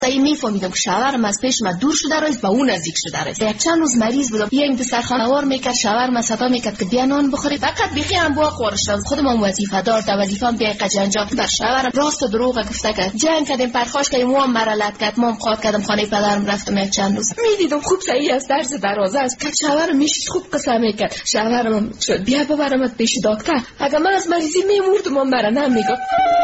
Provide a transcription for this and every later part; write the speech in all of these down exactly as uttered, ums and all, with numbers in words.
ای میفهمیدم که شوهرم از پیش من دور شده رایست به اون نزدیک شده رایست. یک چند روز مریض بودم، یه این دسترخوان وار میکرد، شوهرم صدا میکرد که بیا نان بخوری، فقط بیخی هم با خورشم. خودم هم وظیفه دار تا وظیفه‌ام بیا قجنجا بر شوهرم راست و دروغ گفته که جنگ کردیم، پرخاش کردیم، مو هم مرلت کرد، مام خاط کردم خانه پدرم رفتم یک چند روز. میدیدم خوب صحیح است، درس درازه است که شوهرم میش خوب قسم میکرد. شوهرم شد بیا ببرمت پیش دکتر، اگه من از مریضی میمردم من برا نمیگم.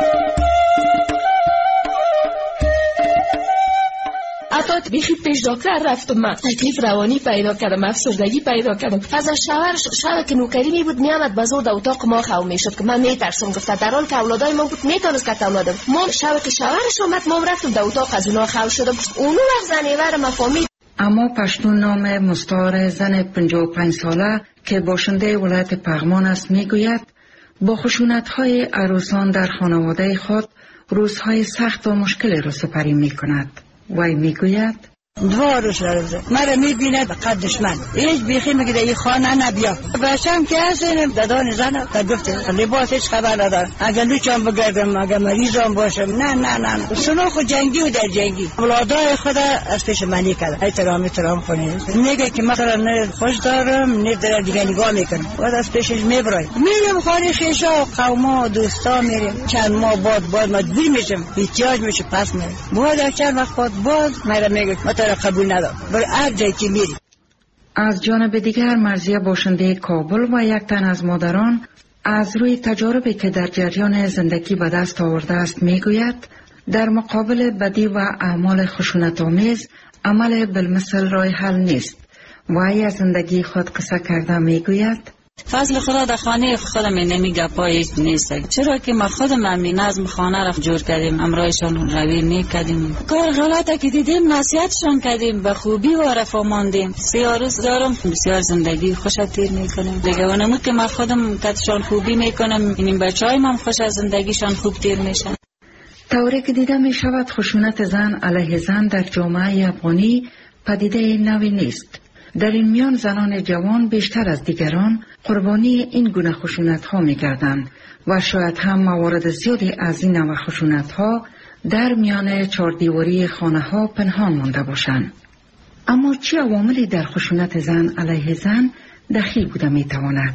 حتی بیخی پیش دکتر رفتم، من تکلیف روانی پیدا کردم، افسردگی پیدا کردم. از شوهر شوهر که نوکری می بود میامد بازور در اتاق ما خو میشد که من میترسم. گفت در حال که اولادای ما بود میتونست که اولادم ما شب که شوهرش اومد ما رفتم در اتاق از اونا خو شدم. اونو وقت زنیور ما فهمید. اما پشتون نام مستعار زن پنجاه و پنج ساله که باشنده ولایت پغمان است میگوید با خشونت‌های عروسان در خانواده خود روزهای سخت و مشکلی را سپری میکند. وای میگوید دو روز رفته مرا میبینه به قدش من هیچ بیخی میگه این خانه نبیا بچم که هستیم دادان زن تا گفته لباس هیچ خبر ندارم، اگر لوچم بگردم اگر مریضم باشم نه نه نه سنو خود جنگی و در جنگی اولادای خدا از پیش منی کرد. احترام احترام کنید میگه که مثلا نه خوش دارم نه در دیگه نگاه میکنم و از پیشش میبرای میرم خانه خیشا و قوما و دوستا میریم. چند ماه بعد بعد مجبور میشم احتیاج میشه پس میرم بعد چند وقت بعد باز مرا میگه قبول ندارم برای هر جایی که میری. از جانب دیگر مرضیه باشنده کابل و یک تن از مادران از روی تجاربی که در جریان زندگی به دست آورده است میگوید در مقابل بدی و اعمال خشونت‌آمیز عمل بالمثل راه حل نیست. وی از زندگی خود قصه کرده میگوید فضل خدا در خانه خودم نمیگه پایش نیست، چرا که ما خودم همین نظم خانه را جور کردیم، امرایشان روی میکردیم، کار غلطه که دیدیم نصیحتشان کردیم، به خوبی و رفاه ماندیم. سیاه روز دارم بسیار زندگی خوش تیر میکنیم دیگه و نمود که ما خودم کتشان خوبی میکنم این بچه های من خوش از زندگیشان خوب تیر میشن. طوری که دیده می شود خشونت زن علیه زن در جامعه افغانی پدیده نوی نیست. در این میان زنان جوان بیشتر از دیگران قربانی این گونه خشونت ها می گردند و شاید هم موارد زیادی از این نوع خشونت ها در میان چهاردیواری خانه ها پنهان مانده باشند. اما چه عواملی در خشونت زن علیه زن دخیل بوده می تواند؟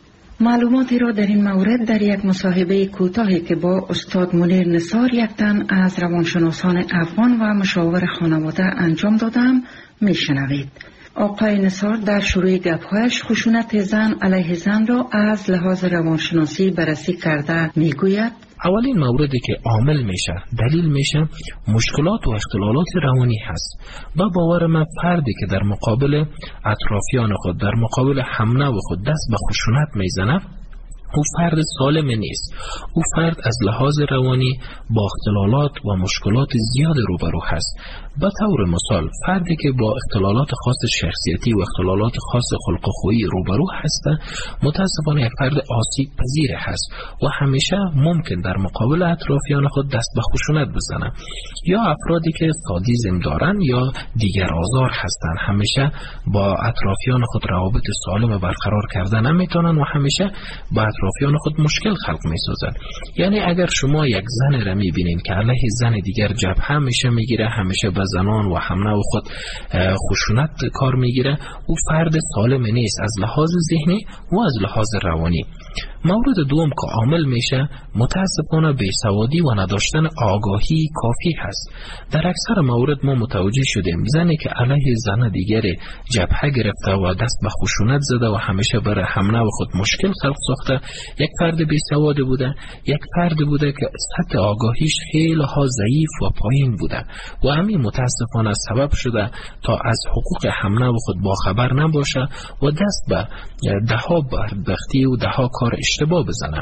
معلوماتی را در این مورد در یک مصاحبه کوتاهی که با استاد منیر نثار یک تن از روانشناسان افغان و مشاور خانواده انجام دادم می شنوید. آقای نثار در شروع گپ‌هایش خشونت زن علیه زن را از لحاظ روانشناسی بررسی کرده میگوید اولین موردی که عامل میشه دلیل میشه مشکلات و اختلالات روانی هست. با باور من فردی که در مقابل اطرافیان خود در مقابل همنو خود دست به خشونت میزنه او فرد سالم نیست. او فرد از لحاظ روانی با اختلالات و مشکلات زیاد روبرو هست. به طور مثال فردی که با اختلالات خاص شخصیتی و اختلالات خاص خلق و خویی روبرو هست متاسفانه یک فرد آسیب پذیر هست و همیشه ممکن در مقابل اطرافیان خود دست به خشونت بزنه. یا افرادی که سادیسم دارن یا دیگر آزار هستن همیشه با اطرافیان خود روابط سالم برقرار کردن نمیتونن و همیشه با اطرافیان خود مشکل خلق میسازن. یعنی اگر شما یک زن را میبینین که علیه زن دیگر جبهه میشه میگیره همیشه به زنان و همنو خود خشونت کار میگیره او فرد سالم نیست از لحاظ ذهنی و از لحاظ روانی. مورد دوم که عامل میشه متاسفانه بیسوادی و نداشتن آگاهی کافی هست. در اکثر مورد ما متوجه شدیم زنی که علیه زن دیگر جبهه گرفته و دست به خشونت زده و همیشه برای همنو خود مشکل خلق ساخته یک فرد بیسواد بوده، یک فرد بوده که سطح آگاهیش خیلی ها ضعیف و پایین بوده و همین متاسفانه سبب شده تا از حقوق همنو خود باخبر نباشه و دست به ده ها بدبختی و ده ها کار اشتباه بزنم.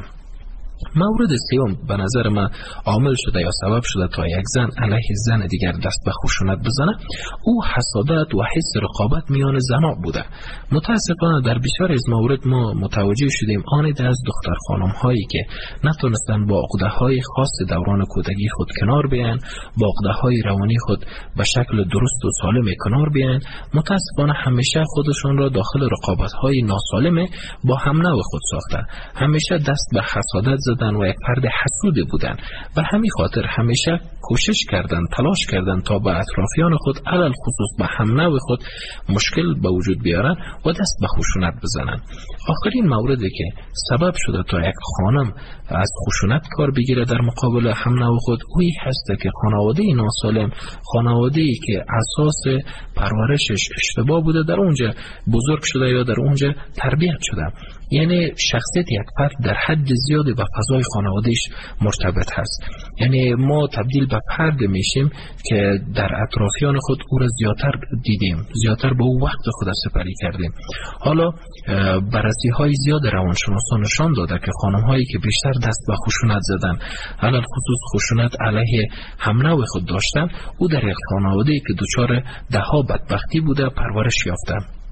مورد سوم به نظر من عامل شده یا سبب شده تا یک زن علیه زن دیگر دست به خشونت بزنه او حسادت و حس رقابت میان زنها بوده. متاسفانه در بسیار از مورد ما متوجه شدیم آنید از دختر خانم هایی که نتونستن با عقده های خاص دوران کودکی خود کنار بیان، با عقده های روانی خود به شکل درست و سالم کنار بیان، متاسفانه همیشه خودشان را داخل رقابت های ناسالم با همنو خود ساخته. همیشه دست به حسادت زدن و یک فرد حسود بودن. به همین خاطر همیشه کوشش کردن، تلاش کردن تا به اطرافیان خود علل خصوص به هم نوع خود مشکل به وجود بیارن و دست به خشونت بزنن. آخرین موردی که سبب شده تا یک خانم از خشونت کار بگیره در مقابل هم نوع خود اوی هست که خانواده ناسالم، خانواده ای که اساس پرورشش اشتباه بوده در اونجا بزرگ شده یا در اونجا تربیت شده. یعنی شخصیت یک فرد در حد زیادی به فضای خانوادهش مرتبط هست. یعنی ما تبدیل به فرد میشیم که در اطرافیان خود او را زیادتر دیدیم، زیادتر به او وقت خود سپری کردیم. حالا بررسی های زیاد روانشناسان نشان داده که خانم هایی که بیشتر دست به خشونت زدن، علل خصوص خشونت علیه هم نوع خود داشتن، او در یک خانواده که دچار دهها بدبختی بوده پرورش یافته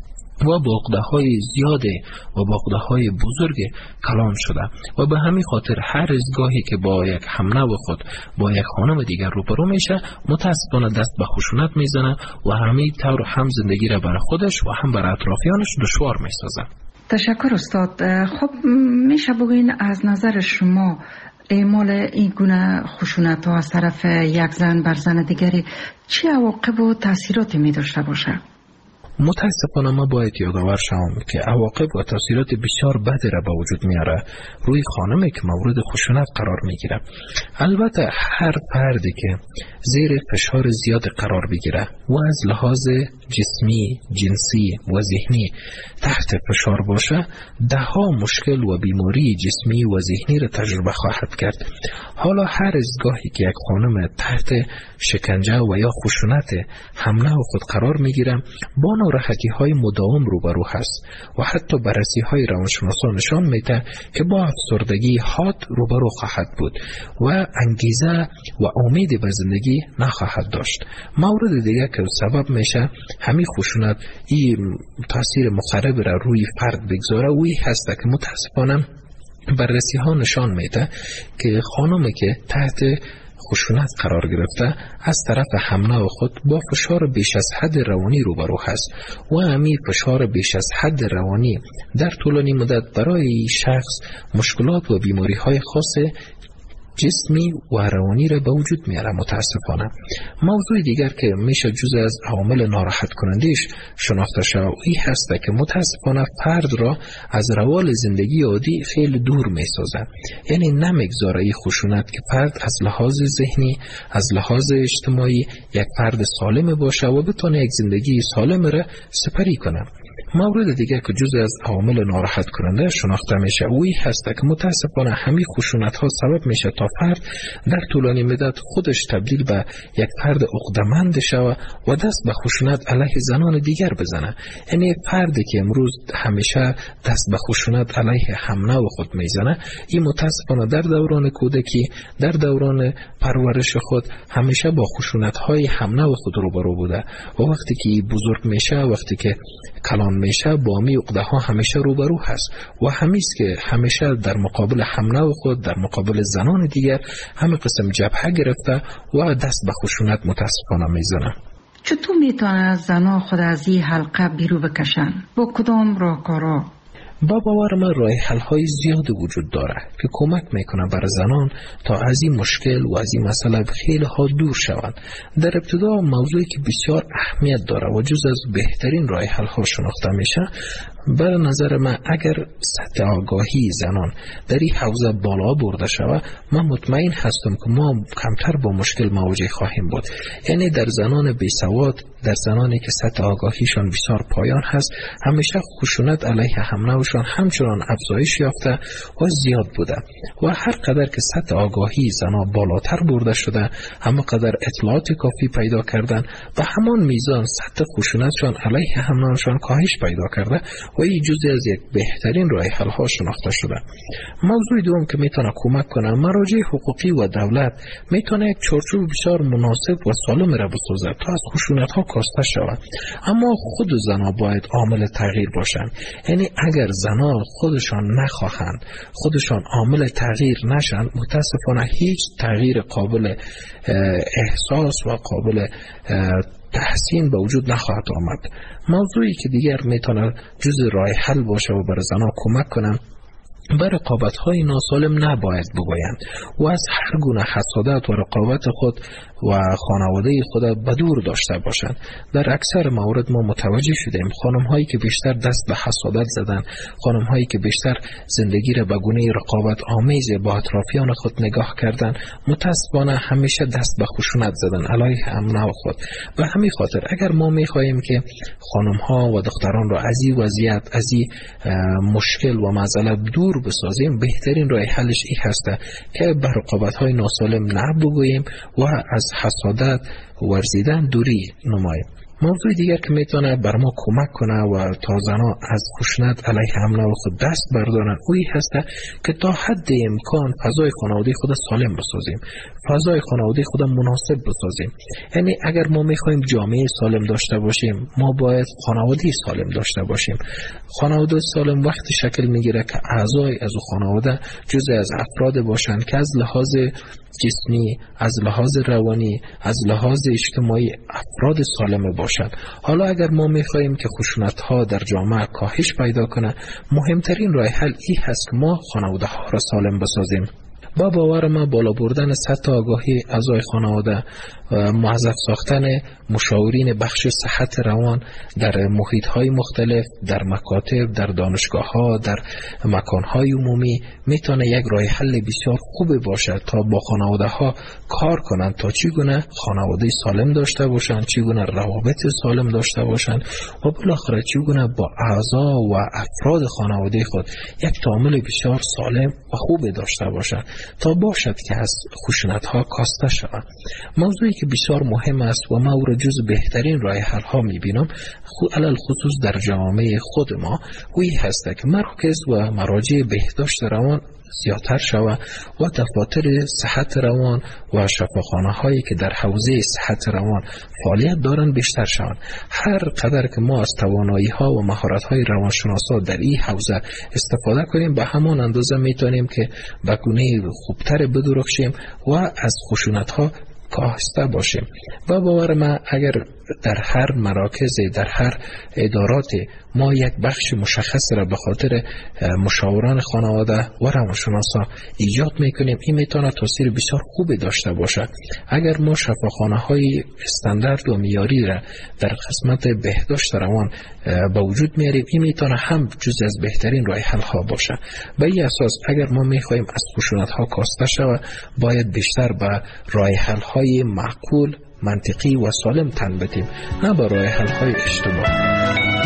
و با عقده‌های زیاده و با عقده‌های بزرگ کلان شده و به همین خاطر هر ازگاهی که با یک همنوع خود با یک خانم دیگر روبرو میشه متاسفانه دست به خشونت میزنه و همین طور هم زندگی را برای خودش و هم برای اطرافیانش دشوار میسازه. تشکر استاد. خب میشه بگین از نظر شما اعمال این گونه خشونت ها از طرف یک زن بر زن دیگری چه عواقب و تاثیراتی می داشته باشه؟ متاسفانه ما باید یادآور شوم که عواقب و تاثیرات بسیار بدی را به وجود میاره روی خانمی که مورد خشونت قرار میگیره. البته هر فردی که زیر فشار زیاد قرار بگیره و از لحاظ جسمی، جنسی و ذهنی تحت فشار باشه، ده ها مشکل و بیماری جسمی و ذهنی را تجربه خواهد کرد. حالا هر ازگاهی که یک خانم تحت شکنجه و یا خشونت حمله و خود قرار میگیره با ناراحتی های مداوم روبرو هست و حتی بررسی های روانشناسان نشان میده که با افسردگی حاد روبرو خواهد بود و انگیزه و امید به زندگی نخواهد داشت. مورد دیگه که سبب میشه همین خشونت این تاثیر مخرب را روی فرد بگذاره وی هست که متاسفانه بررسی ها نشان میده که خانمی که تحت خشونت قرار گرفته از طرف همنوع خود با فشار بیش از حد روانی روبرو هست و همین فشار بیش از حد روانی در طولانی مدت برای شخص مشکلات و بیماری های خاص جسمی و روانی را به وجود میاره. متاسفانه موضوع دیگر که میشه جزء از عوامل ناراحت کنندهش شناخته شود این هست که متاسفانه فرد را از روال زندگی عادی خیلی دور میسازه. یعنی نمیگذاره این خشونت که فرد از لحاظ ذهنی، از لحاظ اجتماعی یک فرد سالم باشه و بتونه یک زندگی سالم را سپری کنه. مورد دیگر که جزء از عوامل ناراحت کننده شناخته میشه اوی هست که متاسفانه همین خشونت ها سبب میشه تا فرد در طولانی مدت خودش تبدیل به یک فرد عقده‌مند شود و دست به خشونت علیه زنان دیگر بزنه. یعنی فردی که امروز همیشه دست به خشونت علیه همنوع خود میزنه این متاسفانه در دوران کودکی، در دوران پرورش خود همیشه با خشونت های همنوع خود روبرو بوده و وقتی که بزرگ میشه، وقتی که کلان میشه با می عقده ها همیشه روبرو هست و همیست که همیشه در مقابل همنوع خود، در مقابل زنان دیگر همه قسم جبهه گرفته و دست به خشونت متاسفانه میزنه. چطور میتونه زنان خود از این حلقه بیرون بکشن؟ با کدام راهکارها؟ با باور من راه حل های زیاد وجود داره که کمک میکنه برای زنان تا از این مشکل و از این مسئله خیلی ها دور شوند. در ابتدا موضوعی که بسیار اهمیت داره و جز از بهترین راه حل ها شناخته میشه، بر نظر من اگر سطح آگاهی زنان در این حوزه بالا برده شود، من مطمئن هستم که ما کمتر با مشکل مواجه خواهیم بود. یعنی در زنان بیسواد، در زنانی که سطح آگاهیشان بسیار پایان هست، همیشه خشونت علیه همنوعشان همچنان افزایش یافته و زیاد بوده و هر قدر که سطح آگاهی زنان بالاتر برده شده، همه قدر اطلاعات کافی پیدا کردن و همان میزان سطح خشونتشان علیه همنوعشان کاهش پیدا کرده و این جزئی از یک بهترین راه حل ها شناخته شده. موضوع دوم که میتونه کمک کنه، مراجع حقوقی و دولت میتونه یک چارچوب بسیار مناسب و سالم را بسازه تا از خشونت ها کاسته شود. اما خود زنها باید عامل تغییر باشند. یعنی اگر زنها خودشان نخواهند، خودشان عامل تغییر نشن، متاسفانه هیچ تغییر قابل احساس و قابل تحسین به وجود نخواهد آمد. موضوعی که دیگر میتونه جز راه حل باشه و برای زنها کمک کنم به رقابت‌های ناسالم نباید بگویند و از هر گونه حسادت و رقابت خود و خانواده خود به دور داشته باشند. در اکثر موارد ما متوجه شدیم خانم‌هایی که بیشتر دست به حسادت زدن، خانم‌هایی که بیشتر زندگی را به گونه رقابت آمیز با اطرافیان خود نگاه کردن، متأسفانه همیشه دست به خشونت زدن علیه امنه خود. به همین خاطر اگر ما می‌خواهیم که خانم‌ها و دختران را از این وضعیت، از این مشکل و معضله دور بسازیم، بهترین راه حلش این هست که به رقابت‌های ناسالم نبگوییم و از حسادت ورزیدن دوری نماییم. موضوع دیگر که میتونه بر ما کمک کنه و تا زنها از خشونت علیه امنه خود دست بردارن اوی هسته که تا حد امکان فضای خانواده خود سالم بسازیم، فضای خانواده خود مناسب بسازیم. یعنی اگر ما میخوایم جامعه سالم داشته باشیم، ما باید خانواده سالم داشته باشیم. خانواده سالم وقتی شکل میگیره که اعضای از خانواده جزء از افراد باشند که از لحاظ جسمی، از لحاظ روانی، از لحاظ اجتماعی افراد سالم باشند. حالا اگر ما میخواهیم که خشونت ها در جامعه کاهش پیدا کنه، مهمترین راه حل این هست که ما خانواده ها را سالم بسازیم. با باور ما بالا بردن سطح آگاهی اعضای خانواده، موظف ساختن مشاورین بخش صحت روان در محیط های مختلف، در مکاتب، در دانشگاه ها، در مکان های عمومی میتونه یک راه حل بسیار خوب باشه تا با خانواده ها کار کنند تا چگونه خانواده سالم داشته باشند، چگونه روابط سالم داشته باشند و بالاخره چگونه با اعضا و افراد خانواده خود یک تعامل بسیار سالم و خوب داشته باشند تا باشد که از خشونت ها کاسته شود. موضوعی که بسیار مهم است و ما او را جز بهترین راه حل ها میبینم علل خصوص در جامعه خود ما وی هست که مرکز و مراجع بهداشت روان زیادتر شود و دفاتر صحت روان و شفاخانه هایی که در حوزه صحت روان فعالیت دارند بیشتر شوند. هر قدر که ما از توانایی ها و مهارت های روانشناسا در این حوزه استفاده کنیم به همان اندازه میتونیم که به گونه خوبتر بدرخشیم و از خشونت ها کاهسته باشیم. و باور من اگر در هر مراکز، در هر ادارات ما یک بخش مشخص را به خاطر مشاوران خانواده و روانشناسا ایجاد میکنیم، این میتونه تاثیر بسیار خوبی داشته باشد. اگر ما شفاخانه های استاندارد و معیاری را در قسمت بهداشت روان به وجود میاریم، این میتونه هم جز از بهترین راه حل ها باشه. به این اساس اگر ما میخواهیم از خشونت ها کاسته شود، باید بیشتر به راه حل های معقول، منطقی و سالم تن بدیم، نه به راه حل های اشتباه.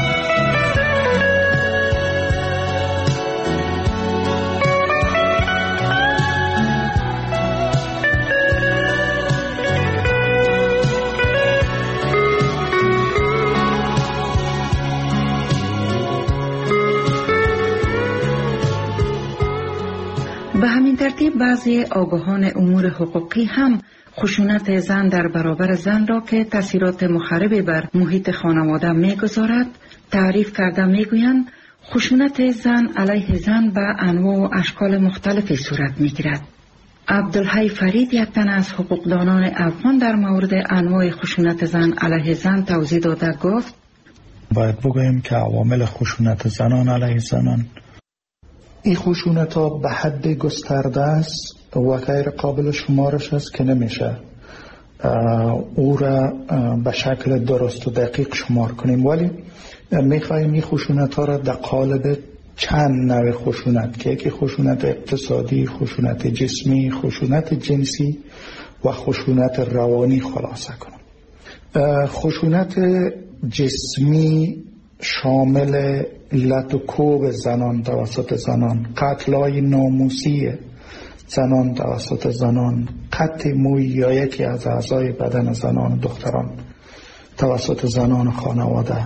به همین ترتیب بعضی آگاهان امور حقوقی هم خشونت زن در برابر زن را که تاثیرات مخرب بر محیط خانواده می‌گذارد تعریف کرده می‌گویند خشونت زن علیه زن به انواع و اشکال مختلفی صورت می‌گیرد. عبدالحی فرید یک تن از حقوقدانان افغان در مورد انواع خشونت زن علیه زن توضیح داده گفت باید بگوییم که عوامل خشونت زنان علیه زنان، این خشونت ها به حد گسترده است و غیر قابل شمارش است که نمیشه او را به شکل درست و دقیق شمار کنیم، ولی میخواییم این خشونت ها را در قالب چند نوع خشونت که یکی خشونت اقتصادی، خشونت جسمی، خشونت جنسی و خشونت روانی خلاصه کنم. خشونت جسمی شامل لط و کوب زنان توسط زنان، قتل‌های ناموسی زنان توسط زنان، قطع موی یا یکی از اعضای بدن زنان و دختران توسط زنان خانواده،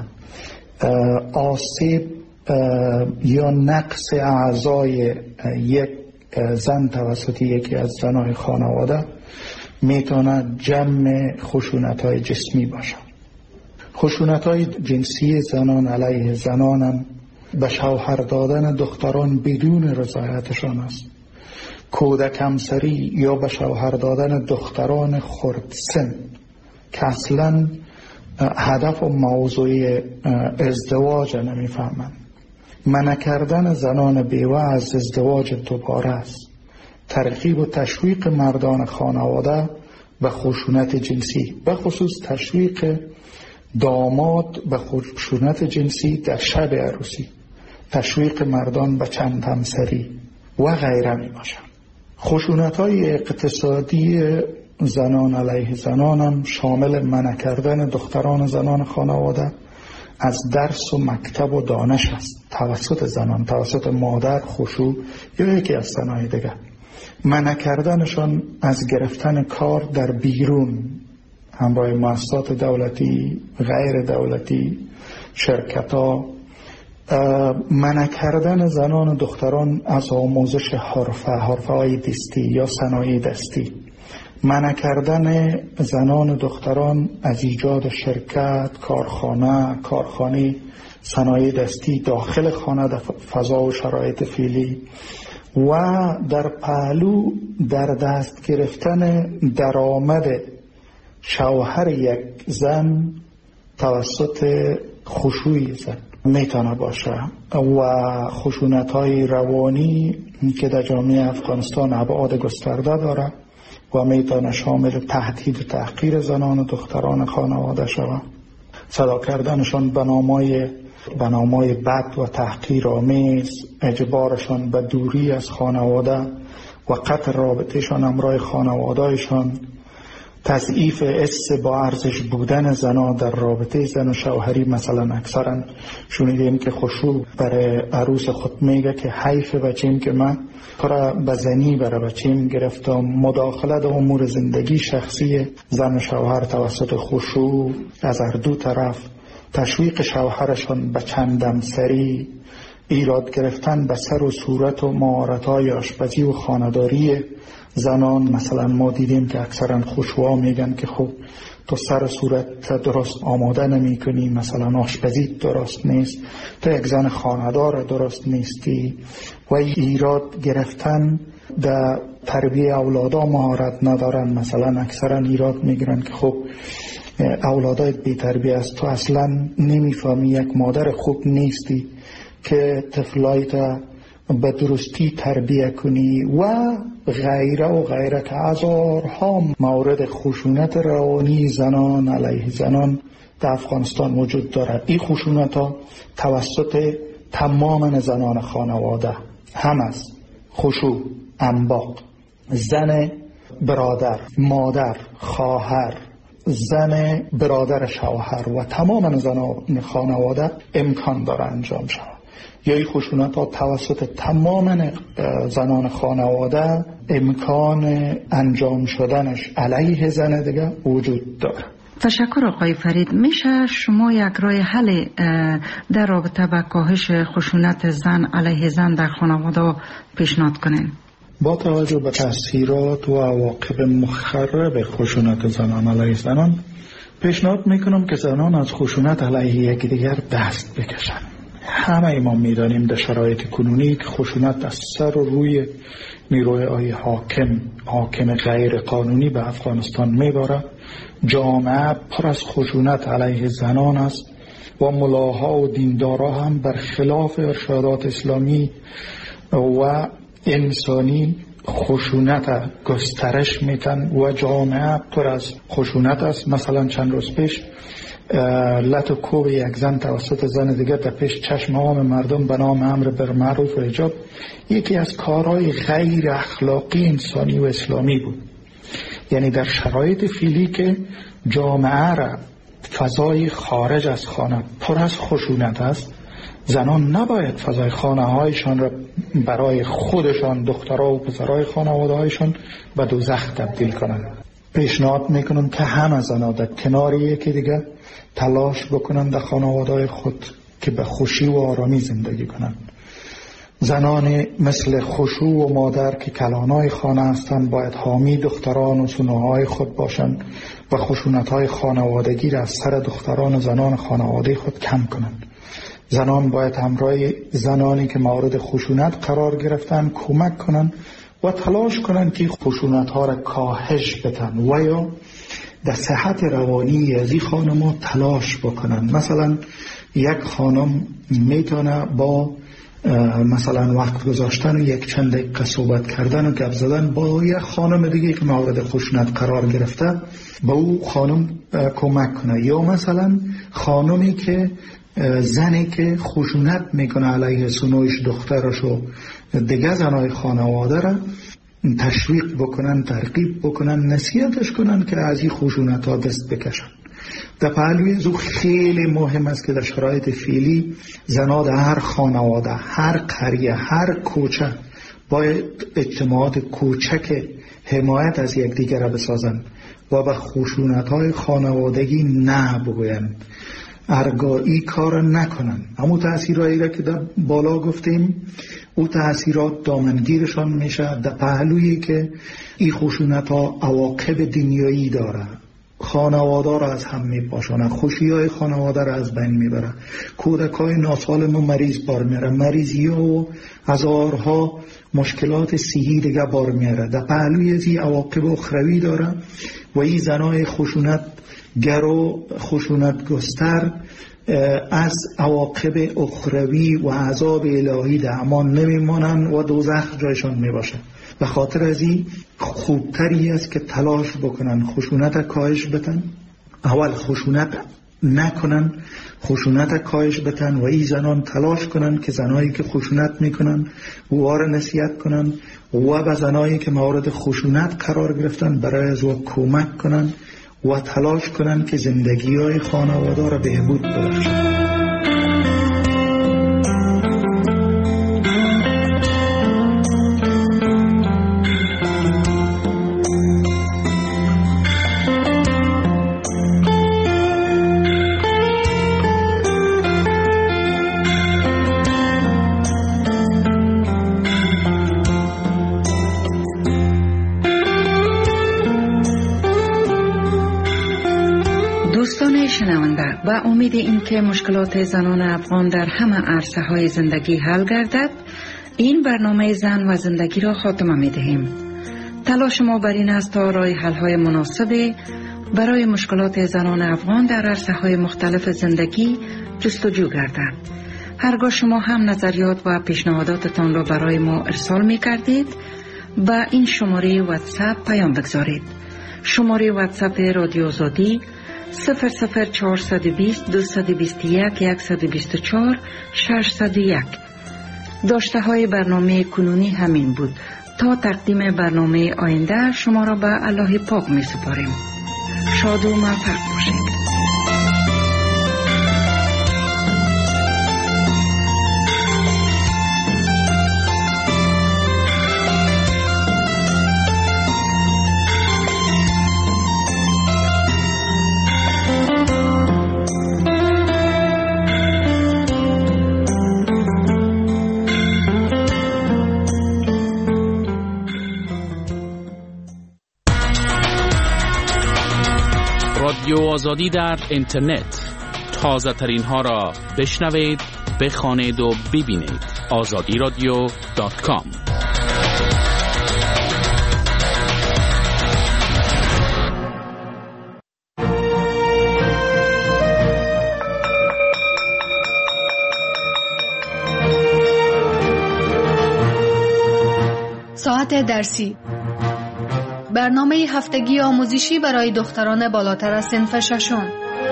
آسیب یا نقص اعضای یک زن توسط یکی از زنان خانواده میتونه جمع خشونت‌های جسمی باشه. خشونت‌های جنسی زنان علیه زنان هم به شوهر دادن دختران بدون رضایتشان است. کودک همسری یا به شوهر دادن دختران خردسن که اصلا هدف و موضوع ازدواج نمیفهمند. منع کردن زنان بیوه از ازدواج دوباره است. ترغیب و تشویق مردان خانواده به خشونت جنسی، به خصوص تشویق داماد به خشونت جنسی در شب عروسی، تشویق مردان به چند همسری و غیره می باشد. خشونت‌های اقتصادی زنان علیه زنان هم شامل منع کردن دختران زنان خانواده از درس و مکتب و دانش است توسط زنان، توسط مادر، خشوع یا یکی از صنایع دیگر. منع کردنشان از گرفتن کار در بیرون همراه مؤسسات دولتی، غیر دولتی، شرکت‌ها. منع کردن زنان و دختران از آموزش حرفه، حرفه‌های دستی یا صنایع دستی. منع کردن زنان و دختران از ایجاد شرکت، کارخانه، کارخانه صنایع دستی داخل خانه در فضا و شرایط فعلی و در پهلو در دست گرفتن درآمد شوهر یک زن توسط خشوع زن میتونه باشه و خشونت‌های روانی که در جامعه افغانستان ابعاد گسترده داره و میتونه شامل تهدید و تحقیر زنان و دختران خانواده شود، صدا کردنشان به نامای به نامای بد و تحقیرآمیز، اجبارشان به دوری از خانواده و قطع رابطهشان همراه خانوادهشان، تضعیف حس با ارزش بودن زنان در رابطه زن و شوهری. مثلا اکثرا شنیدیم که خشوع برای عروس خود میگه که حیف بچیم که من کار بزنی برای بچیم گرفتم. مداخله در امور زندگی شخصی زن و شوهر توسط خشوع از هر دو طرف، تشویق شوهرشان به چندم سری، ایراد گرفتن به سر و صورت و مهارت‌های آشپزی و خانه‌داری زنان. مثلا ما دیدیم که اکثرا خشوعا میگن که خب تو سر و صورت درست آماده نمی کنی، مثلا آشپزی درست نیست، تو یک زن خانه‌دار درست نیستی و ایراد گرفتن در تربیه اولادا مهارت ندارن. مثلا اکثرا ایراد میگیرن که خب اولادایت بی تربیه است، تو اصلا نمیفهمی، یک مادر خوب نیستی که طفلایت به درستی تربیه کنی و غیره و غیره که هزارها مورد خشونت روانی زنان علیه زنان در افغانستان وجود دارد. این خشونت ها توسط تمام زنان خانواده، هم از خشوع، انباق، زن برادر، مادر، خواهر، زن برادر شوهر و تمام زنان خانواده امکان داره انجام شود. یا این خشونت ها توسط تمام زنان خانواده امکان انجام شدنش علیه زن دیگه وجود داره. تشکر آقای فرید. میشه شما یک راه حل در رابطه با کاهش خشونت زن علیه زن در خانواده پیشنهاد کنین؟ با توجه به تاثیرات و عواقب مخرب خشونت زنان علیه زنان پیشنهاد میکنم که زنان از خشونت علیه یکدیگر دست بکشن. همه ما میدانیم در شرایط کنونی که خشونت از سر و روی نیروهای حاکم حاکم غیر قانونی به افغانستان میباره. جامعه پر از خشونت علیه زنان است و ملاها و دیندارا هم برخلاف ارشادات اسلامی و انسانی خشونت گسترش میتن و جامعه پر از خشونت است. مثلا چند روز پیش لط و کوب یک زن توسط زن دیگر در پیش چشم عام مردم به نام امر بالمعروف و حجاب یکی از کارهای غیر اخلاقی انسانی و اسلامی بود. یعنی در شرایط فعلی که جامعه را فضای خارج از خانه پر از خشونت است، زنان نباید فضای خانه هایشان را برای خودشان، دخترها و پسرهای خانواده هایشان به دوزخ تبدیل کنند. پیشنهاد میکنم که همه زنان در کنار یکی دیگه تلاش بکنن در خانواده خود که به خوشی و آرامی زندگی کنند. زنان مثل خشوع و مادر که کلانای خانه هستند باید حامی دختران و سنوهای خود باشند و خشونت‌های خانوادگی را از سر دختران و زنان خانواده خود کم کنند. زنان باید همراه زنانی که مورد خشونت قرار گرفتن کمک کنند و تلاش کنند که خشونت‌ها را کاهش بدن و یا در صحت روانی از این خانم‌ها تلاش بکنند. مثلا یک خانم میتونه با مثلا وقت گذاشتن و یک چند دقیقه صحبت کردن و گپ زدن با یک خانم دیگه که مورد خشونت قرار گرفته با او خانم کمک کنه، یا مثلا خانمی که زنی که خشونت میکنه علیه سنویش دخترش و دیگه زنای خانواده را تشویق بکنن، ترغیب بکنن، نصیحتش کنن که از این خشونت ها دست بکشن. در پهلوی از او خیلی مهم است که در شرایط فعلی زنها در هر خانواده، هر قریه، هر کوچه باید اجتماعات کوچک حمایت از یکدیگر را بسازن و به خشونت های خانوادگی نه بگوین، ارگایی کار نکنن. همون تأثیرهایی را که در بالا گفتیم او تأثیرات دامنگیرشان میشه در پهلویی که این خشونت ها عواقب دنیایی داره، خانواده را از هم میپاشانه، خوشی های خانواده را از بین میبره، کودک های ناسالم و مریض بار میره، مریضی ها و هزارها مشکلات صحی دیگه بار میره. در پهلوی از این عواقب اخروی داره و این زنای خشونت گر و خشونت گستر از عواقب اخروی و عذاب الهی در امان نمیمانن و دوزخ جایشان میباشه. به خاطر از این خوبتری است که تلاش بکنن خشونت کاهش بتن، اول خشونت نکنن، خشونت کاهش بتن و این زنان تلاش کنن که زنایی که خشونت میکنن وار نصیحت کنن و به زنایی که مورد خشونت قرار گرفتن برای از او کمک کنن و تلاش کنن که زندگی های خانواده را بهبود ببخشن. و امید این که مشکلات زنان افغان در همه عرصه های زندگی حل گردد، این برنامه زن و زندگی را خاتمه می دهیم. تلاش ما بر این است تا راه حل های مناسب برای مشکلات زنان افغان در عرصه های مختلف زندگی جستجو گردد. هرگاه شما هم نظریات و پیشنهاداتتان را برای ما ارسال می کردید، با این شماره واتساپ پیام بگذارید. شماره واتساپ رادیو آزادی صفر صفر چهارصد و بیست دویست و بیست و یک صد و بیست و چهار ششصد و یک. داشته های برنامه کنونی همین بود. تا تقدیم برنامه آینده شما را به الله پاک می سپاریم. شاد و موفق باشید. رادیو آزادی در اینترنت، تازه ترین ها را بشنوید، بخوانید و ببینید. آزادی رادیو دات کام. ساعت درسی، برنامه هفتگی آموزشی برای دختران بالاتر از صنف ششم.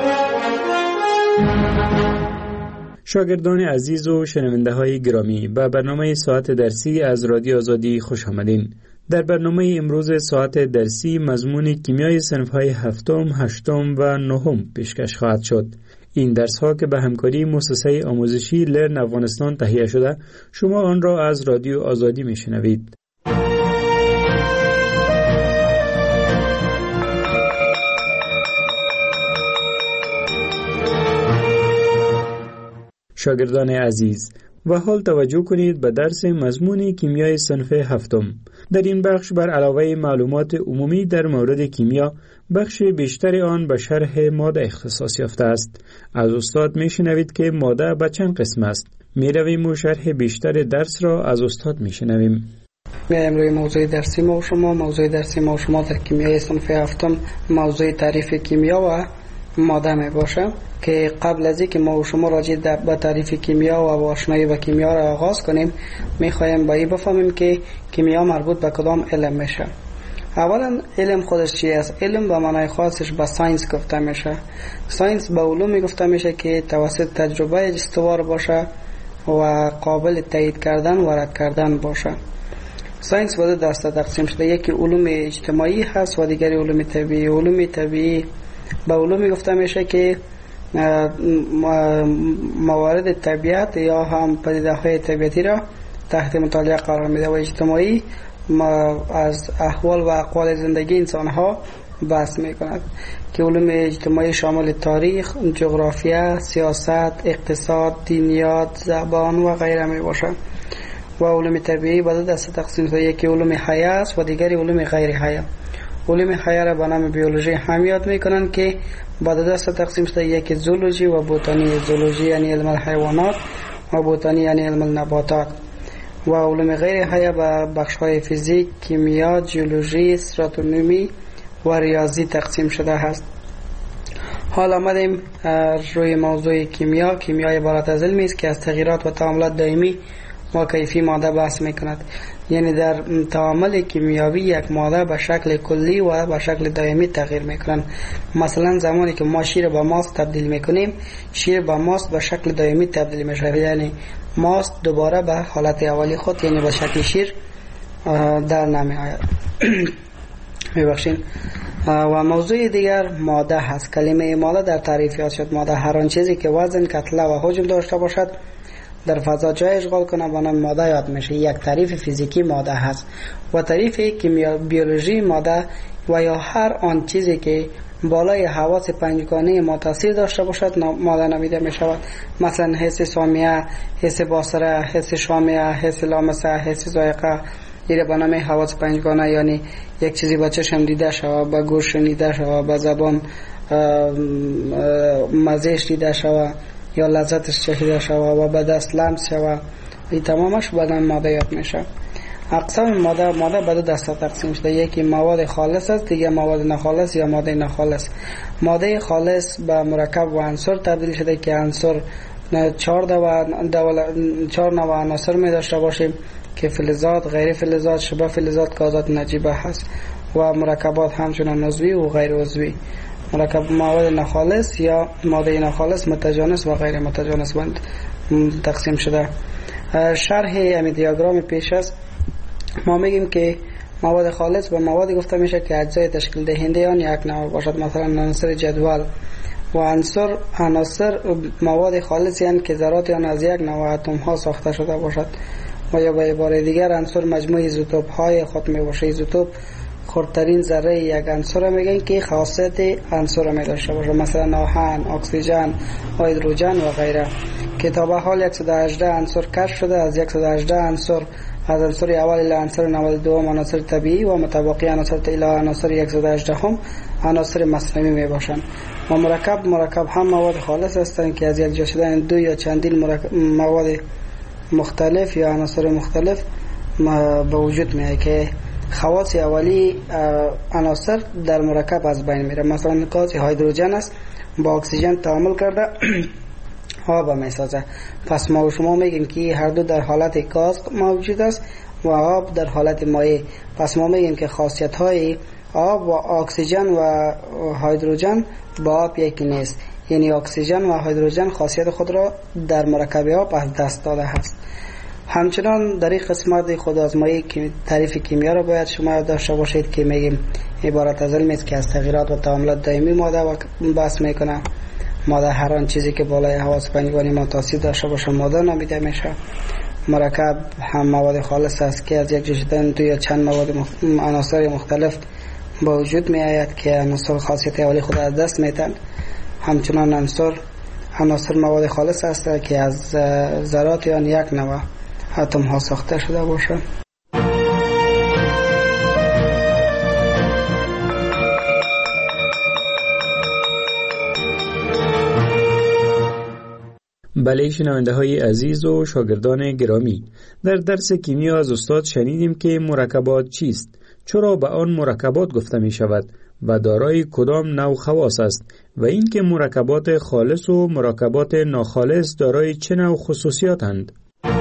شاگردان عزیز و شنونده های گرامی، به برنامه ساعت درسی از رادیو آزادی خوش آمدین. در برنامه امروز ساعت درسی مضمون کیمیای صنف های هفتم، هشتم و نهم پیشکش خواهد شد. این درس ها که به همکاری مؤسسه آموزشی لرن افغانستان تهیه شده، شما آن را از رادیو آزادی میشنوید. شاگردان عزیز، و حال توجه کنید به درس مضمون کیمیای صنف هفتم. در این بخش بر علاوه معلومات عمومی در مورد کیمیا، بخش بیشتر آن به شرح ماده اختصاص یافته است. از استاد میشنوید که ماده به چند قسم است. میرویم و شرح بیشتر درس را از استاد میشنویم. امروز موضوع درسی ما و شما موضوع درسی ما و شما در کیمیای صنف هفتم موضوع تعریف کیمیا و ماده می باشه که قبل از اینکه ما و شما راجع به تعریف کیمیا و آشنایی با کیمیا را آغاز کنیم میخوایم با این بفهمیم که کیمیا مربوط به کدام علم میشه. اولا علم خودش چی است؟ علم به معنای خاصش به ساینس گفته میشه. ساینس به علومی گفته میشه که توسط تجربه استوار باشه و قابل تایید کردن و رد کردن باشه. ساینس به دو دسته تقسیم شده، یکی علوم اجتماعی هست و دیگری علوم طبیعی. علوم طبیعی به علومی گفته میشه که موارد طبیعت یا هم پدیده های طبیعتی را تحت مطالعه قرار میده و اجتماعی ما از احوال و اقوال زندگی انسان ها بحث میکند که علوم اجتماعی شامل تاریخ، جغرافیا، سیاست، اقتصاد، دینیات، زبان و غیره می باشد. و علوم طبیعی به دو دسته تقسیم شده، یکی علوم حیه است و دیگری علوم غیر حیه. علوم حیه را به نام بیولوژی هم یاد میکنند که به دو دسته تقسیم شده، یکی زولوژی و بوتانی. زولوژی یعنی علم الحیوانات و بوتانی یعنی علم النباتات. و علوم غیر حیه به بخش‌های فیزیک، کیمیا، جیولوژی، استراتومی و ریاضی تقسیم شده است. حال آمدیم روی موضوع کیمیا. کیمیا عبارت از علمی است که از تغییرات و تعاملات دائمی و کیفی ماده بحث میکند. یعنی در تعامل کیمیاوی یک ماده به شکل کلی و به شکل دائمی تغییر میکنند. مثلا زمانی که ما شیر به ماست تبدیل میکنیم، شیر به ماست به شکل دائمی تبدیل میشه، یعنی ماست دوباره به حالت اولی خود یعنی به شکل شیر در نمی آید. میبخشین. و موضوع دیگر ماده هست. کلمه ماده در تعریف یاد شد. ماده هر آن چیزی که وزن، کتله و حجم داشته باشد در فضا جای اشغال کنه به نام ماده یاد میشه. یک تعریف فیزیکی ماده هست. و تعریف کیمیا بیولوژی ماده و یا هر آن چیزی که بالای حواس پنجگانه ما تاثیر داشته باشد ماده نامیده می شود. مثلا حس سامیه، حس بصره، حس شامه، حس لامسه، حس ذائقه، این به نام حواس پنجگانه، یعنی یک چیزی با چشم دیده شود، با گوش شنیده شود، با زبان مزهش دیده شود یا لذتش چشیده شود و به دست لمس شود، این تمامش به نام ماده یاد میشه. اقسام ماده ماده به دو دسته تقسیم شده، یکی مواد خالص است، دیگه مواد ناخالص یا ماده ناخالص. ماده خالص به مرکب و عنصر تبدیل شده که عنصر چهار چهار نوع عناصر می داشته باشیم که فلزات، غیر فلزات، شبه فلزات، گازات نجیبه هست و مرکبات همچنان عضوی و غیر عضوی. مرکب مواد ناخالص یا ماده ناخالص متجانس و غیر متجانس بند تقسیم شده. شرح امی دیاگرام پیش است ما میگیم که مواد خالص به موادی گفته میشه که اجزای تشکیل دهنده آن یک نوع باشد، مثلا عناصر جدول. و عناصر عناصر مواد خالصی هستند که ذرات آن از یک نوع اتم ها ساخته شده باشد. و یا به عباره دیگر عنصر مجموعه ایزوتوپ های خود می باشه. ایزوتوپ خردترین ذره یک عنصر میگن که خاصیت عنصر می داشته باشه، مثلا آهن، اکسیژن، هیدروژن و غیره. که تا به حال صد و هجده عنصر کشف شده. از صد و هجده عنصر از عنصر اول الی عنصر نود و دو عناصر طبیعی و متبقی عناصر الی عناصر صد و هجده هم عناصر مصنوعی می باشند. و مرکب مرکب هم مواد خالص هستند که از یک جا شدن دو یا چندین مواد مختلف یا عناصر مختلف به وجود میاد که خواص اولی عناصر در مرکب از بین میره. مثلا گاز هیدروژن است، با اکسیژن تعامل کرده آب میسازه. پس ما و شما میگیم که هر دو در حالت گاز موجود است و آب در حالت مایع. پس ما میگیم که خاصیت های آب و اکسیژن و هیدروژن با آب یکی نیست، یعنی اکسیژن و هیدروژن خاصیت خود را در مرکب آب از دست داده است. همچنان در این قسمت خود آزمایی که تعریف کیمیا را باید شما داشته باشید که میگیم عبارت از علمی است که از تغییرات و تعاملات دائمی ماده و بحث میکنه. ماده هر آن چیزی که بالای حواس پنجگانه ما تاثیر داشته باشه ماده نامیده میشه. مرکب هم مواد خالص است که از یک جا شدن دو یا چند مواد مخ... عناصر مختلف با وجود می آید که عناصر خاصیت اولی خود از دست میتن. همچنان عناصر عناصر مواد خالص است که از ذرات آن یک نوع اتم ها ساخته شده باشه. بله شنونده های عزیز و شاگردان گرامی، در درس کیمیا از استاد شنیدیم که مرکبات چیست، چرا به آن مرکبات گفته می شود و دارای کدام نوع خواص است و اینکه مرکبات خالص و مرکبات ناخالص دارای چه نوع خصوصیاتند.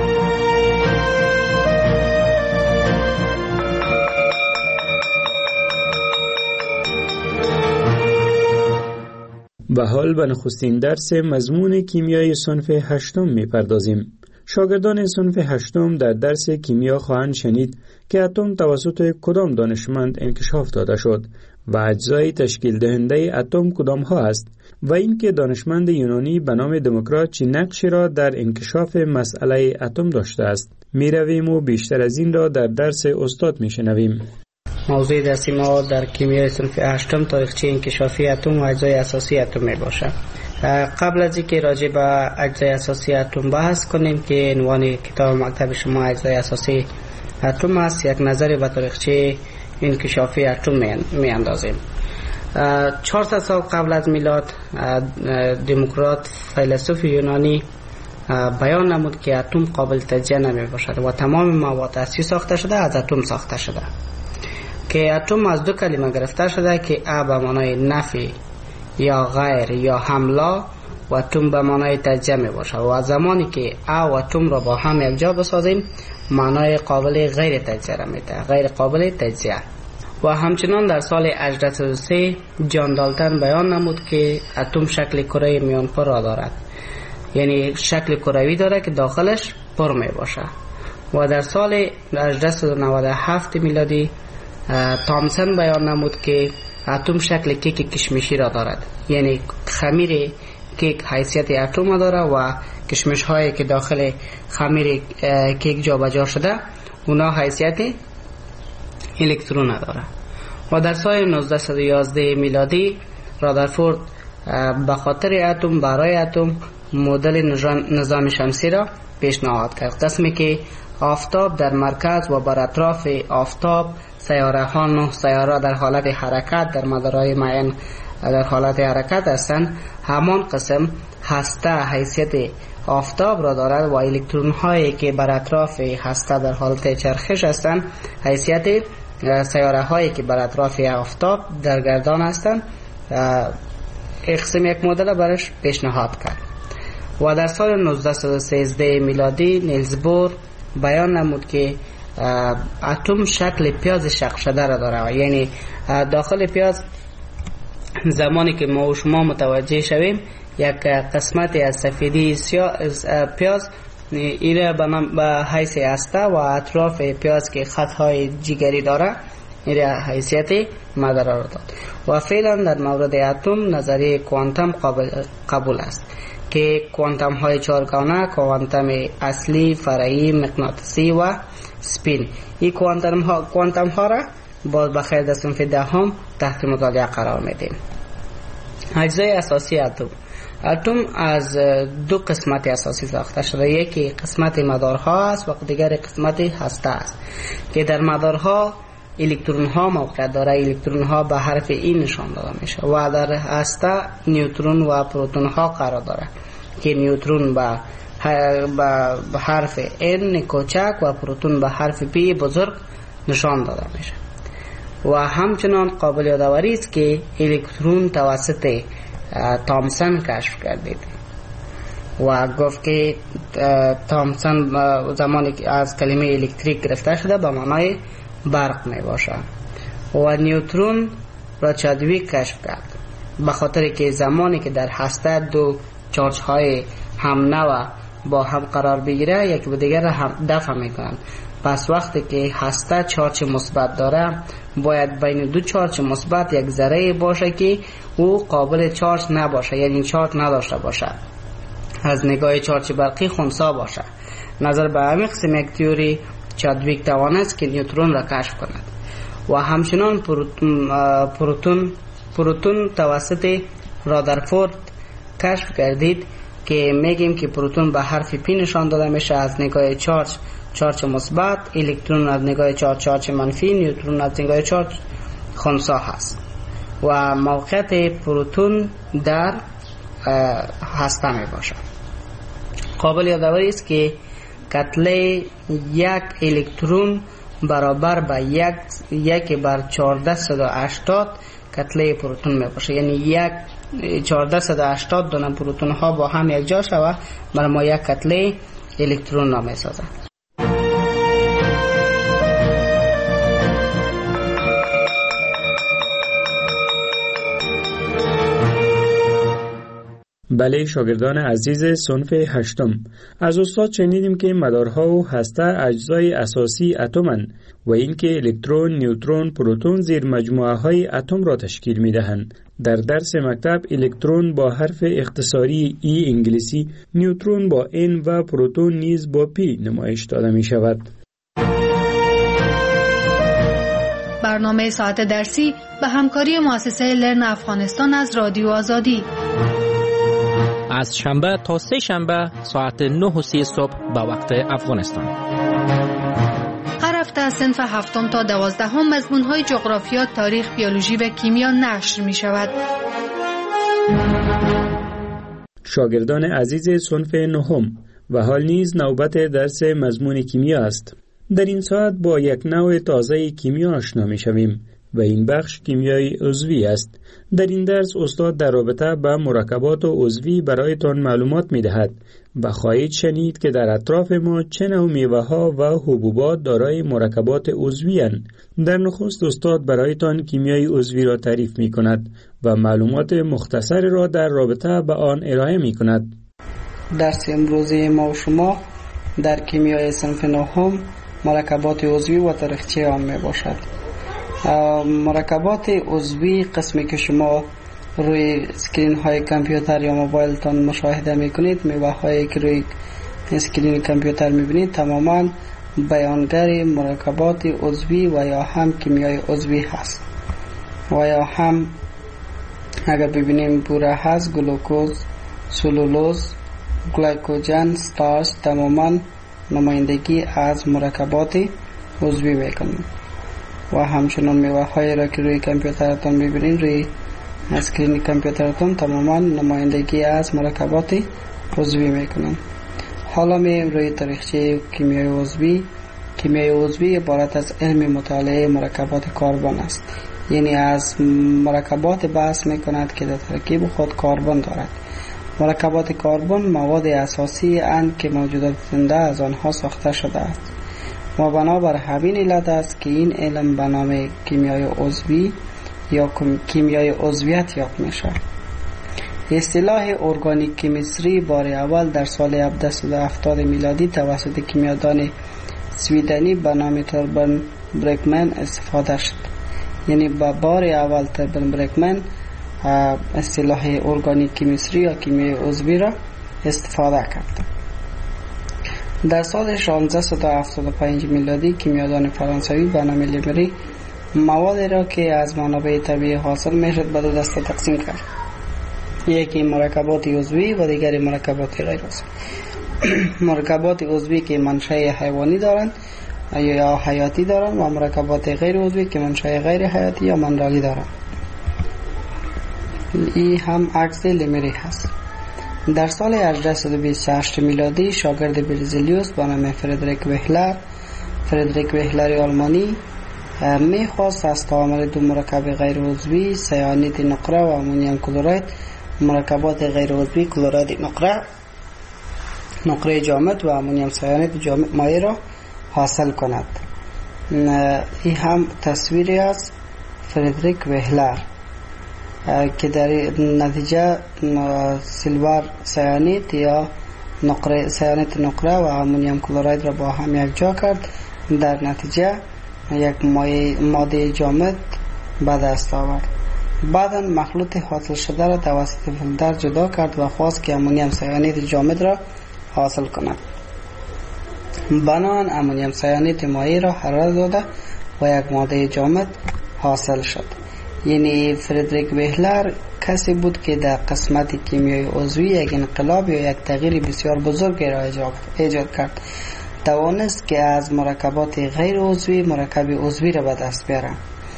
و حال به نخستین درس مضمون کیمیای صنف هشتم می پردازیم. شاگردان صنف هشتم در درس کیمیا خواهند شنید که اتم توسط کدام دانشمند انکشاف داده شد و اجزای تشکیل دهنده اتم کدام ها است و اینکه دانشمند یونانی به نام دموکرات چه نقشی را در انکشاف مسئله اتم داشته است. می رویم و بیشتر از این را در درس استاد می شنویم. موضوع درسی ما در کیمیای صنف هشتم تاریخچه انکشافی اتم و اجزای اساسی اتم می باشد. قبل از اینکه راجع به اجزای اساسی اتم بحث کنیم که عنوان کتاب مکتب شما اجزای اساسی اتم است، یک نظر به تاریخچه انکشافی اتم می اندازیم. چهارصد سال قبل از میلاد دموکرات فیلسوف یونانی بیان نمود که اتم قابل تجزیه نمی باشد و تمام مواد اصلی ساخته شده از اتم ساخته شده، که اتم از دو کلمه گرفته شده که ا به معنای نفی یا غیر یا حمله و اتم به معنای تجزیه می باشد و زمانی که ا و اتم را با هم یک جا بسازیم معنای قابل غیر تجزیه را می ده، غیر قابل تجزیه. و همچنان در سال هجده صد و سه جان دالتن بیان نمود که اتم شکل کره میانپر را دارد، یعنی شکل کروی داره که داخلش پر می باشه. و در سال هجده صد و نود و هفت میلادی تامسون بیان نمود که اتم شکل کیک کشمشی را دارد، یعنی خمیر کیک حیثیت اتم داره و کشمش هایی که داخل خمیر کیک جا بجا شده اونا حیثیت الکترون داره. و در سال نوزده صد و یازده میلادی رادرفورد به خاطر اتم برای اتم مدل نظام شمسی را پیشنهاد کرد، قسمی که آفتاب در مرکز و بر اطراف آفتاب سیاره ها نه سیاره در حالت حرکت در مدارهای معین در حالت حرکت هستند. همان قسم هسته حیثیت آفتاب را دارد و الکترون هایی که بر اطراف هسته در حالت چرخش هستند حیثیت سیاره هایی که بر اطراف آفتاب در گردان هستند. قسم یک مدل برش پیشنهاد کرد. و در سال نوزده صد و سیزده میلادی نیلز بور بیان نمود که اتم شکل پیاز شق شده را داره، یعنی داخل پیاز زمانی که ما و شما متوجه شویم یک قسمتی از سفیدی پیاز ایره به حیث هسته و اطراف پیاز که خطهای جگری داره ایره حیثیت مدار را داد. و فعلا در مورد اتم نظریه کوانتم قابل قبول است که کوانتم های چهارگانه، کوانتم اصلی، فرعی، مغناطیسی و سپین، این کوانتم ها کوانتم ها را باز بخیر در صنف دهم تحت مطالعه قرار میدیم. اجزای اساسی اتم. اتم از دو قسمت اساسی ساخته شده، یکی قسمت مدارها است و دیگر قسمت هسته است که در مدارها الکترون ها موقعیت داره. الکترون ها به حرف ای نشان داده میشه و در هسته نیوترون و پروتون ها قرار داره که نیوترون به به حرف ان کوچک و پروتون به حرف پی بزرگ نشان داده میشه. و همچنان قابل یادآوری است که الکترون توسط تامسون کشف گردید و گفت که تامسون زمانی که از کلمه الکتریک گرفته شده به معنای برق می باشه. و نیوترون را چادویک کشف کرد به خاطر که زمانی که در هسته دو چارج های هم نوع با هم قرار بگیره یکی به دیگر را هم دفع میکنند. پس وقتی که هسته چارج مثبت داره باید بین دو چارج مثبت یک ذره باشه که او قابل چارج نباشه، یعنی چارج نداشته باشه، از نگاه چارج برقی خنثی باشه. نظر به همین قسم یک تئوری چادویک توانست که نیوترون را کشف کند. و همچنان پروتون پروتون پروتون توسط رادرفورد کشف کردید که میگیم که پروتون به حرف پی نشان داده میشه از نگاه چارج چارج مثبت، الکترون از نگاه چارج چارج منفی، نیوترون از نگاه چارج خنثی هست. و موقعیت پروتون در هسته می باشد. قابل یادآوری است که کتله یک الکترون برابر به یک یک بر چهارده صد و هشتاد کتله پروتون می باشه، یعنی یک چهارصد و هشتاد دانه پروتون ها با هم یک جا شود برای ما یک کتله الکترون را می سازد. بله شاگردان عزیز صنف هشتم، از استاد شنیدیم که مدارها و هسته اجزای اساسی اتم‌اند و اینکه الکترون، نیوترون، پروتون زیر مجموعه های اتم را تشکیل می دهند. در درس مکتب الکترون با حرف اختصاری ای انگلیسی، نیوترون با ان و پروتون نیز با پی نمایش داده می شود. برنامه ساعت درسی به همکاری مؤسسه لرن افغانستان از رادیو آزادی از شنبه تا سه شنبه ساعت نه و سی صبح به وقت افغانستان. هر هفته از صنف هفتم تا دوازدهم مضمون‌های جغرافیا، تاریخ، بیولوژی و کیمیا نشر می شود. شاگردان عزیز صنف نهم و حال نیز نوبت درس مضمون کیمیا است. در این ساعت با یک نوع تازه کیمیا آشنا می شویم و این بخش کیمیای عضوی است. در این درس استاد در رابطه با مرکبات عضوی برایتان معلومات می دهد و خواهید شنید که در اطراف ما چه نوع میوه ها و حبوبات دارای مرکبات عضوی اند. در نخست استاد برایتان کیمیای عضوی را تعریف می کند و معلومات مختصر را در رابطه با آن ارائه می کند. درس امروزی ما و شما در کیمیای صنف نهم مرکبات عضوی و تاریخچه آن می باشد. مرکبات عضوی قسمی که شما روی اسکرین های کامپیوتر یا موبایل تان مشاهده میکنید، میوه هایی که روی اسکرین کامپیوتر میبینید تماما بیانگر مرکبات عضوی و یا هم کیمیای عضوی هست و یا هم اگر ببینیم بوره هست، گلوکوز، سلولوز، گلیکوژن، ستارچ تماما نمایندگی از مرکبات عضوی میکنند. و همچنان میوه هایی را که روی کامپیوترتان میبینید روی اسکرین کامپیوترتان تماما نمایندگی از مرکبات عضوی میکنند. حالا میایم روی تاریخچه کیمیای عضوی. کیمیای عضوی عبارت از علم مطالعه مرکبات کربن است، یعنی از مرکبات بحث میکند که در ترکیب خود کربن دارد. مرکبات کربن مواد اساسی اند که موجودات زنده از آنها ساخته شده است و بنابر همین علت است که این علم به نام کیمیای عضوی یا کیمیای عضویت یاد میشه. اصطلاح ارگانیک کیمیستری بار اول در سال هفتصد و هفتاد میلادی توسط کیمیادان سویدنی به نام توربن برکمن استفاده شد. یعنی با بار اول توربن برکمن اصطلاح ارگانیک کیمیستری یا کیمیای عضوی را استفاده کرد. در سال شانزده و هفتاد و پنج میلادی کیمیادان فرانسوی به نام لیمری مواد را که از منابع طبیعی حاصل میشد به دو دسته تقسیم کرد. یکی مرکبات عضوی و دیگری مرکبات غیر عضوی. مرکبات عضوی که منشأ حیوانی دارند یا حیاتی دارند و مرکبات غیر عضوی که منشأ غیر حیاتی یا منرالی دارند. این هم عکس لیمری هست. در سال هجده و بیست و هشت میلادی شاگرد برزیلیوس به نام فردریک وهلر فردریک وهلر آلمانی میخواست از تعامل دو مرکب غیر عضوی سیانید نقره و امونیم کلورید مرکبات غیر عضوی کلورید نقره نقره جامد و امونیم سیانید جامد مایع را حاصل کند. این هم تصویری از فردریک وهلر که در نتیجه سیلور سیانید یا نقره سیانید نقره و امونیم کلورید را با هم یک جا کرد. در نتیجه یک ماده جامد به دست آورد. بعدا مخلوط حاصل شده را توسط فیلتر جدا کرد و خواست که امونیم سیانید جامد را حاصل کند. بنابراین امونیم سیانید مایع را حرارت داده و یک ماده جامد حاصل شد. یعنی فردریک وهلر کسی بود که در قسمت کیمیای عضوی یک انقلاب یا یک تغییر بسیار بزرگ را ایجاد کرد. توانست که از مرکبات غیر عضوی مرکب عضوی را به دست بیاره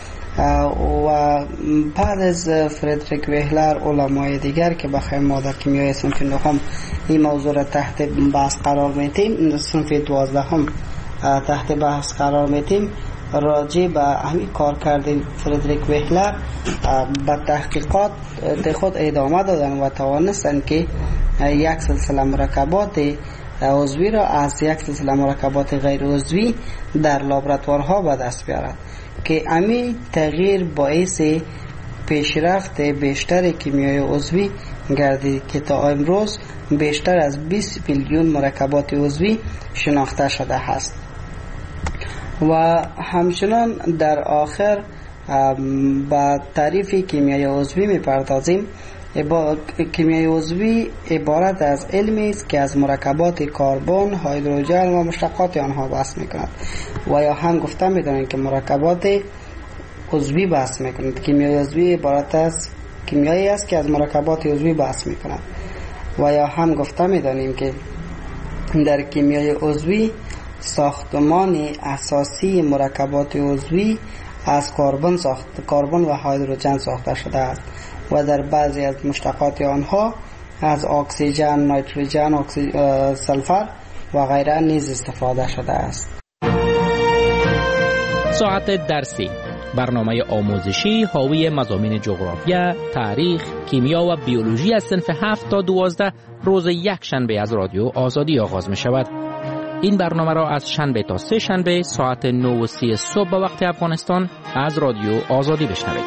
و بعد از فردریک وهلر علمای دیگر که بخوایم ما در کیمیای صنف نهم این موضوع را تحت بحث قرار میتیم، صنف دوازدهم تحت بحث قرار میتیم، راجع به همین کار کرده فردریک وهلر به تحقیقات خود ادامه دادن و توانستن که یک سلسله مرکبات عضوی را از یک سلسله مرکبات غیر عضوی در لابراتوارها به دست بیارند که همین تغییر باعث پیشرفت بیشتر کیمیای عضوی گردید که تا امروز بیشتر از بیست میلیون مرکبات عضوی شناخته شده است. و همچنان در آخر با تعریف کیمیای عضوی میپردازیم. کیمیای عضوی عبارت از علمی است که از مرکبات کربن، هیدروژن و مشتقات آنها بحث میکند و یا هم گفته میدانیم که مرکبات عضوی بحث میکند. کیمیای عضوی عبارت از کیمیایی است که از مرکبات عضوی بحث میکند و یا هم گفته میدانیم که در کیمیای عضوی ساختمان اساسی مرکبات عضوی از کربن ساخت کربن و هیدروژن ساخته شده است و در بعضی از مشتقات آنها از اکسیژن، نیتروژن، اکسی... سلفر و غیره نیز استفاده شده است. ساعت درسی، برنامه آموزشی حاوی مضامین جغرافیا، تاریخ، کیمیا و بیولوژی از صنف هفت تا دوازده روز یک شنبه از رادیو آزادی آغاز می شود. این برنامه را از شنبه تا سه شنبه ساعت نه و سی صبح به وقت افغانستان از رادیو آزادی بشنوید.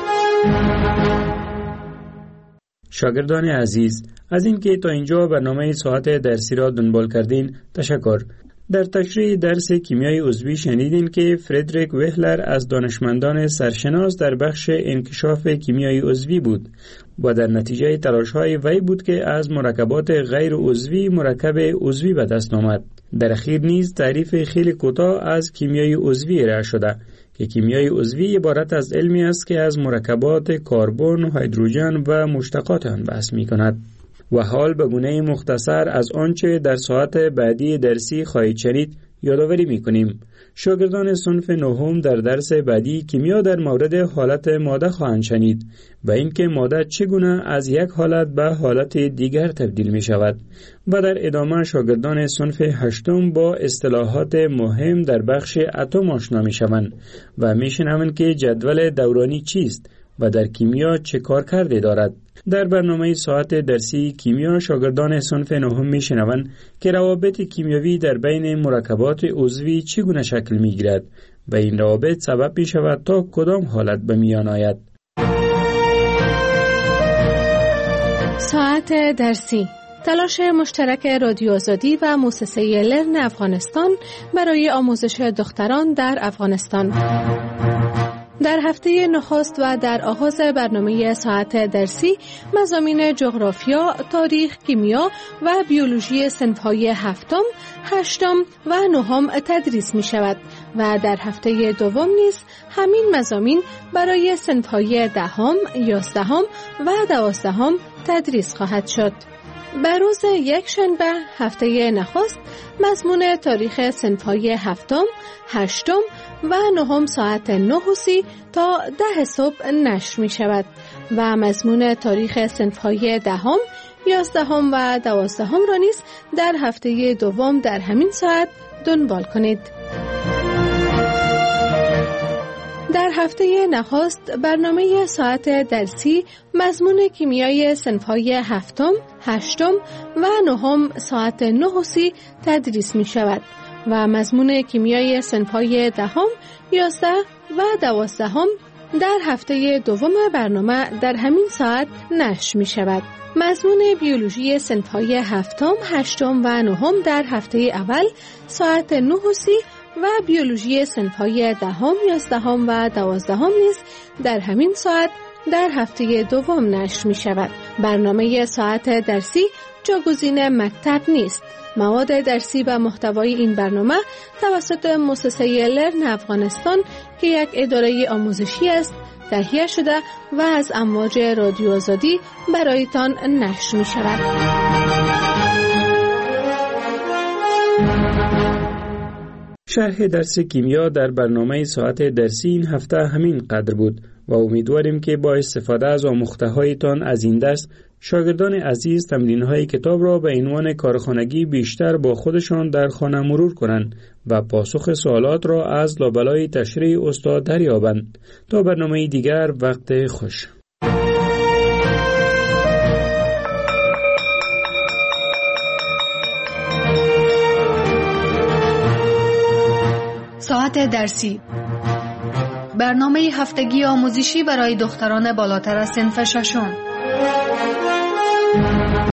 شاگردان عزیز، از اینکه تا اینجا برنامه ساعت درسی را دنبال کردین تشکر. در تشریح درس کیمیای عضوی شنیدین که فردریک وهلر از دانشمندان سرشناس در بخش انکشاف کیمیای عضوی بود و در نتیجه تلاش‌های وی بود که از مرکبات غیر عضوی مرکب عضوی به دست آمد. در اخیر نیز تعریف خیلی کوتاه از کیمیای عضوی ارائه شده که کیمیای عضوی عبارت از علمی است که از مرکبات کربن، هیدروژن و مشتقات آن بحث می‌کند. و حال به گونه مختصر از آنچه در ساعت بعدی درسی خواهید شنید یادآوری می‌کنیم. شاگردان صنف نهم در درس بعدی کیمیا در مورد حالت ماده خواهند شنید و اینکه ماده چگونه از یک حالت به حالت دیگر تبدیل می شود و در ادامه شاگردان صنف هشتم با اصطلاحات مهم در بخش اتم آشنا می شوند و می شنوند که جدول دورانی چیست و در کیمیا چه کار کرده دارد. در برنامه ساعت درسی کیمیا شاگردان صنف نهم می شنوند که روابط کیمیاوی در بین مرکبات عضوی چگونه شکل می گیرد و این روابط سبب می شود تا کدام حالت به میان آید. ساعت درسی، تلاش مشترک رادیو آزادی و مؤسسه لرن افغانستان برای آموزش دختران در افغانستان. در هفته نخست و در آغاز برنامه ساعت درسی مضامین جغرافیا، تاریخ، کیمیا و بیولوژی صنف‌های هفتم، هشتم و نهم تدریس می شود و در هفته دوم نیز همین مضامین برای صنف‌های دهم، یازدهم و دوازدهم تدریس خواهد شد. بر روز یک شنبه هفته نخست مضمون تاریخ صنف‌های هفتم، هشتم و نهم ساعت نه و سی تا ده صبح نشر می شود و مضمون تاریخ صنف‌های دهم، یازدهم و دوازدهم را نیز در هفته دوم در همین ساعت دنبال کنید. در هفته نخست برنامه ساعت درسی مضمون کیمیای صنف‌های هفتم، هشتم و نهم ساعت نه و سی تدریس می شود و مضمون کیمیای صنف‌های دهم، یازده و دوازدهم در هفته دوم برنامه در همین ساعت نشر می شود. مضمون بیولوژی صنف‌های هفتم، هشتم و نهم در هفته اول ساعت نه و سی و بیولوژی صنف‌های دهم، یازدهم و دوازدهم نیز در همین ساعت در هفته دوم نشر می شود. برنامه ساعت درسی جاگزین مکتب نیست. مواد درسی و محتوای این برنامه توسط مؤسسه لرن افغانستان که یک اداره آموزشی است تهیه شده و از امواج رادیو آزادی برایتان نشر می شود. شرح درس کیمیا در برنامه ساعت درسی این هفته همین قدر بود و امیدواریم که با استفاده از آموخته هایتان از این درس شاگردان عزیز تمرین‌های کتاب را به عنوان کارخانگی بیشتر با خودشان در خانه مرور کنند و پاسخ سوالات را از لابلای تشریح استاد دریابند. تا برنامه دیگر، وقت خوش. ساعت درسی، برنامه هفتگی آموزشی برای دختران بالاتر از صنف ششم.